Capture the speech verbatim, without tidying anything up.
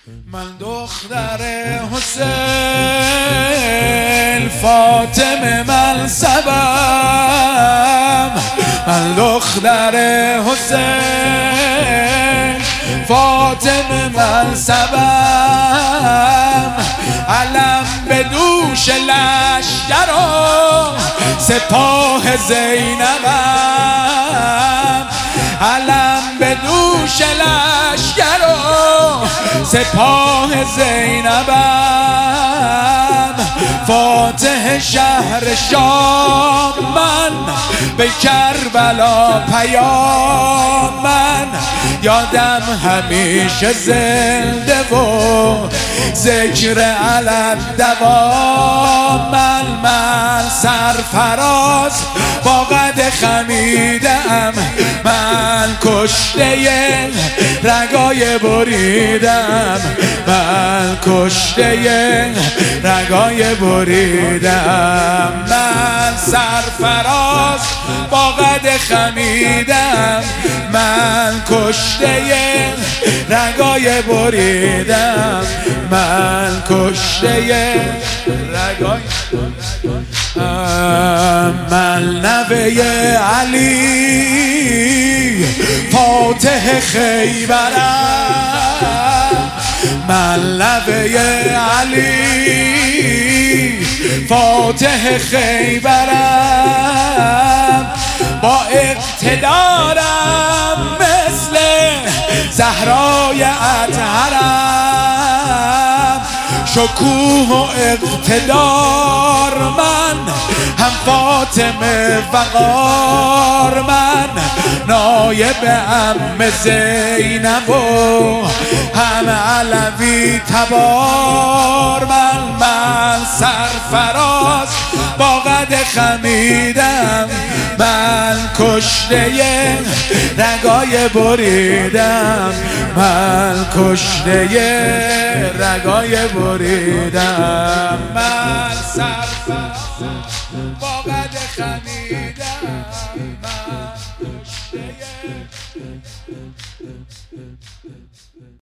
من دختر حسین فاطمه منصبم، من دختر حسین فاطمه منصبم، علم به دوش لشکر و سپاه زینبم، علم به دوش لشکر و سپاه زینبم، فاتح شهر شام من، به کربلا پیام من، یادم همیشه زنده و ذکر علت دوام من، من سرفراز با قد خمیدم، من کشته رگای بریدم، من کشته رگای بریدم، من سرفراز با قد خمیدم، من کشته رگای بریدم، من کشته رگای من نوه علی فاتح خیبرم، من نوه علی فاتح خیبرم، با اقتدارم مثل زهرای اطهرم، شکوه و اقتدار من، هم فاطمه وقار من، نایب عم زینب و هم علوی تبار من، من سرفراز با قد خمیدم، من کشته رگای بریدم، من کشته رگای بریدم، من سرفراز با قد خمیدم.